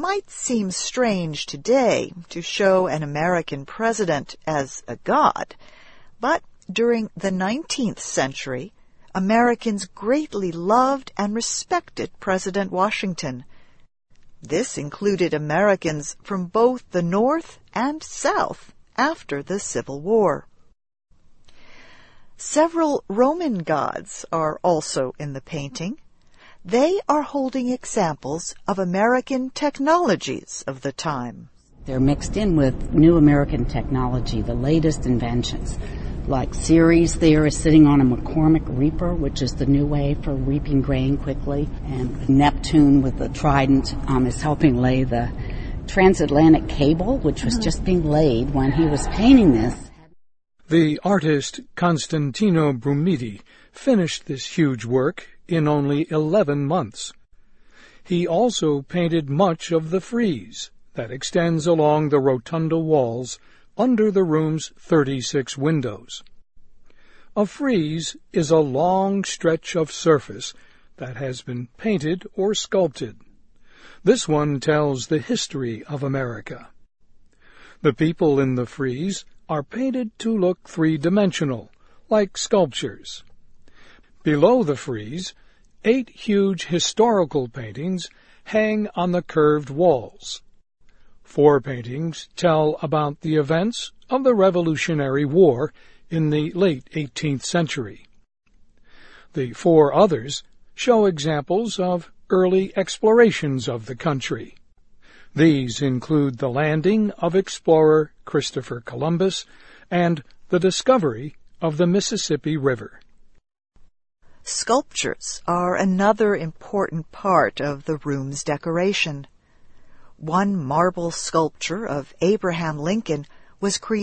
might seem strange today to show an American president as a god, but during the 19th century, Americans greatly loved and respected President Washington. This included Americans from both the North and South after the Civil War. Several Roman gods are also in the painting. They are holding examples of American technologies of the time. They're mixed in with new American technology, the latest inventions. Like Ceres there is sitting on a McCormick reaper, which is the new way for reaping grain quickly. And Neptune with the trident is helping lay the transatlantic cable, which was just being laid when he was painting this. The artist Constantino Brumidi finished this huge work in only 11 months. He also painted much of the frieze that extends along the rotunda walls under the room's 36 windows. A frieze is a long stretch of surface that has been painted or sculpted. This one tells the history of America. The people in the frieze are painted to look three-dimensional, like sculptures. Below the frieze, 8 huge historical paintings hang on the curved walls. 4 paintings tell about the events of the Revolutionary War in the late 18th century. The 4 others show examples of early explorations of the country. These include the landing of explorer Christopher Columbus and the discovery of the Mississippi River. Sculptures are another important part of the room's decoration. One marble sculpture of Abraham Lincoln was created